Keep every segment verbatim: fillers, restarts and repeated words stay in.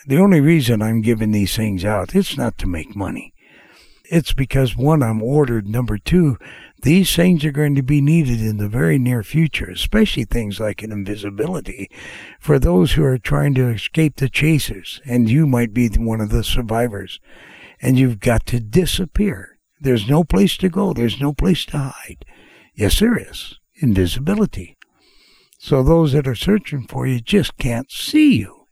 the only reason I'm giving these things out, it's not to make money. It's because, one, I'm ordered. Number two, these things are going to be needed in the very near future, especially things like an invisibility for those who are trying to escape the chasers. And you might be one of the survivors. And you've got to disappear. There's no place to go. There's no place to hide. Yes, there is. Invisibility. So those that are searching for you just can't see you.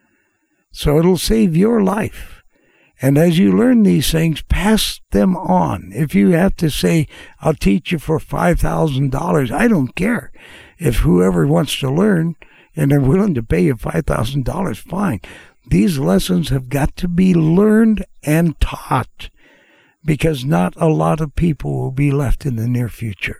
So it'll save your life. And as you learn these things, pass them on. If you have to say, I'll teach you for five thousand dollars, I don't care. If whoever wants to learn and they're willing to pay you five thousand dollars, fine. These lessons have got to be learned and taught, because not a lot of people will be left in the near future.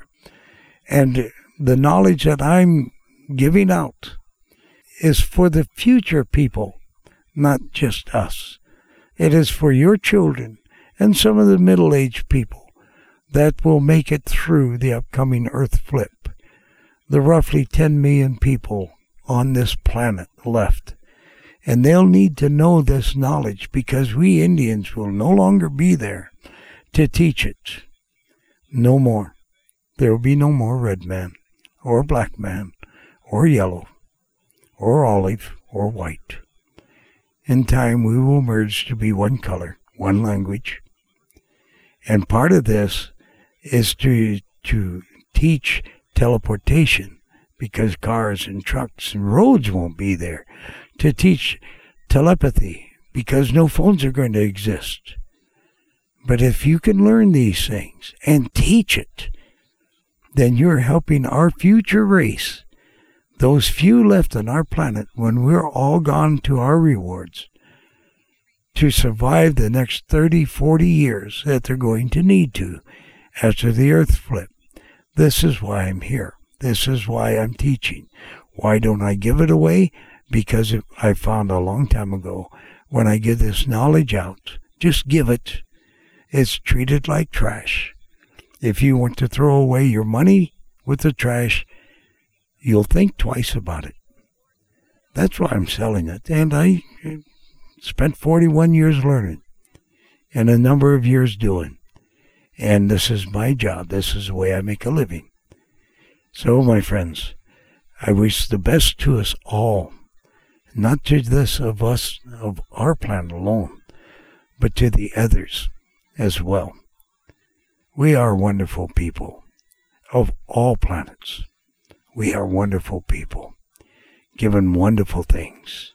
And the knowledge that I'm giving out is for the future people, not just us. It is for your children and some of the middle-aged people that will make it through the upcoming Earth flip. The roughly ten million people on this planet left. And they'll need to know this knowledge, because we Indians will no longer be there to teach it. No more. There will be no more red man, or black man, or yellow, or olive, or white. In time, we will merge to be one color, one language. And part of this is to to teach teleportation, because cars and trucks and roads won't be there. To teach telepathy, because no phones are going to exist. But if you can learn these things and teach it, then you're helping our future race, those few left on our planet when we're all gone to our rewards, to survive the next thirty, forty years that they're going to need to after the Earth flip. This is why I'm here. This is why I'm teaching. Why don't I give it away? Because I found a long time ago, when I give this knowledge out, just give it. It's treated like trash. If you want to throw away your money with the trash, you'll think twice about it. That's why I'm selling it. And I spent forty-one years learning and a number of years doing. And this is my job. This is the way I make a living. So, my friends, I wish the best to us all. Not to this of us, of our planet alone, but to the others as well. We are wonderful people of all planets. We are wonderful people, given wonderful things.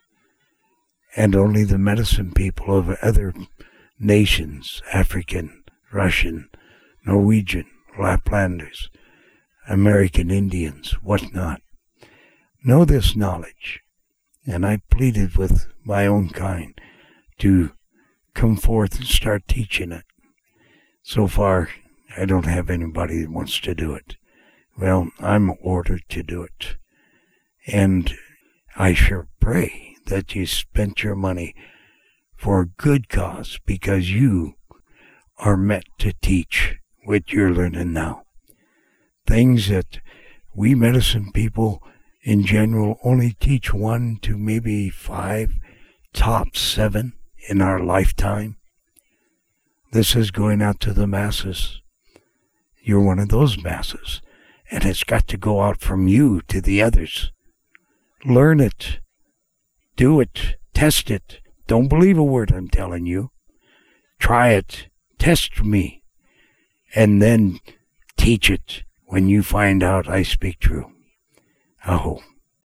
And only the medicine people of other nations, African, Russian, Norwegian, Laplanders, American Indians, whatnot, know this knowledge. And I pleaded with my own kind to come forth and start teaching it. So far, I don't have anybody that wants to do it. Well, I'm ordered to do it. And I sure pray that you spent your money for a good cause, because you are meant to teach what you're learning now. Things that we medicine people in general only teach one to maybe five, top seven in our lifetime. This is going out to the masses. You're one of those masses, and it's got to go out from you to the others. Learn it. Do it. Test it. Don't believe a word I'm telling you. Try it. Test me. And then teach it when you find out I speak true. Aho.